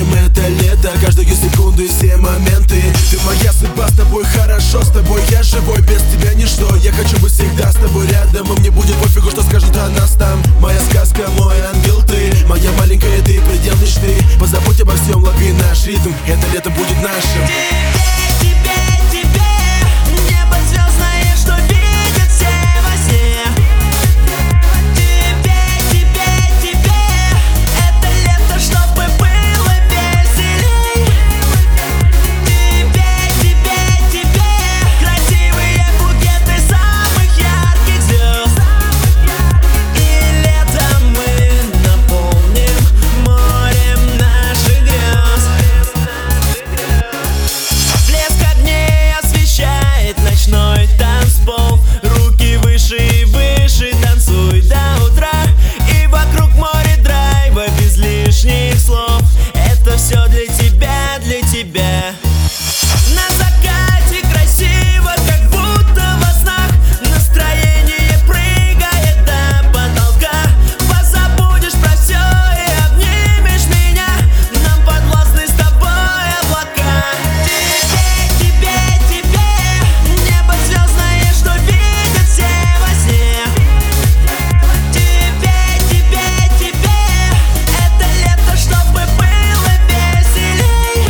Вспомним это лето, каждую секунду и все моменты. Ты моя судьба, с тобой хорошо, с тобой я живой, без тебя ничто. Я хочу быть всегда с тобой рядом, и мне будет пофигу, что скажут о нас там. Моя сказка, мой ангел ты, моя маленькая ты, предел мечты. Позабудь обо всем, лови наш ритм, это лето будет нашим. Небо звездное, что видят все во сне. Тебе это лето, чтобы было веселей. Тебе красивые букеты самых ярких звезд. И летом мы наполним морем наших грез. Блеск огней освещает ночной танцпол. Руки выше и выше, танцуй до утра. И вокруг море драйва без лишних слов. Это все для тебя, для тебя. На закате красиво, как будто во снах. Настроение прыгает до потолка. Позабудешь про все и обнимешь меня. Нам подвластны с тобой облака. Тебе небо звездное, что видят все во сне. Тебе это лето, чтобы было веселей.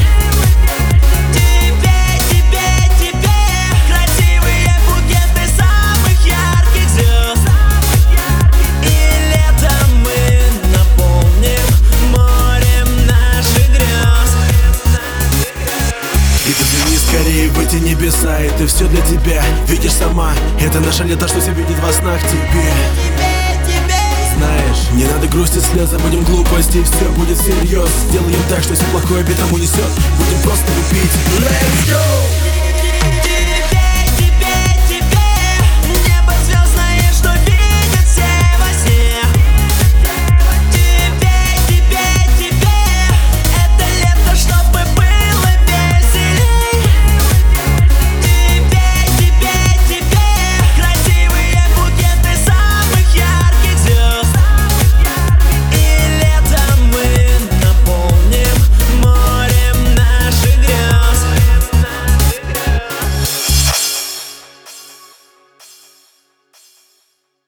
Тебе красивые букеты самых ярких звезд. И летом мы наполним морем наших грез. И ты взгляни скорее в эти небеса, это все для тебя. Видишь сама, это наше лето, что все видит во снах тебе. Знаешь, не надо грустить, слез, забудем глупости, все будет всерьез. Сделаем так, что все плохое битому несет. Будем просто любить. Let's go!